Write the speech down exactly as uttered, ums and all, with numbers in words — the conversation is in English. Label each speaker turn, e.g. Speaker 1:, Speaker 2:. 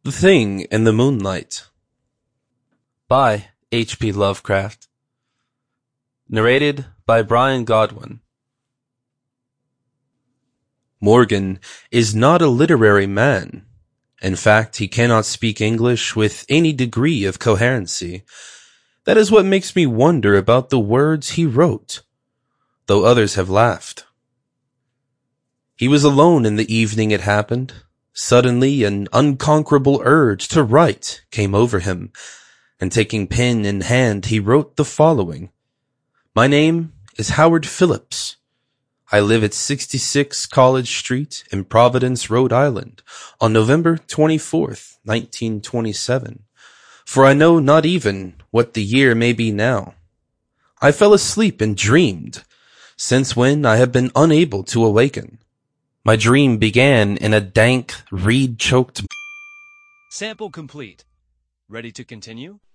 Speaker 1: The Thing in the Moonlight by H P Lovecraft. Narrated by Brian Godwin. Morgan is not a literary man. In fact, he cannot speak English with any degree of coherency. That is what makes me wonder about the words he wrote, though others have laughed. He was alone in the evening it happened. Suddenly an unconquerable urge to write came over him, and taking pen in hand he wrote the following. My name is Howard Phillips. I live at sixty-six College Street in Providence, Rhode Island, on November twenty-fourth, nineteen twenty-seven. For I know not even what the year may be now. I fell asleep and dreamed, since when I have been unable to awaken. My dream began in a dank, reed-choked...
Speaker 2: Sample complete. Ready to continue?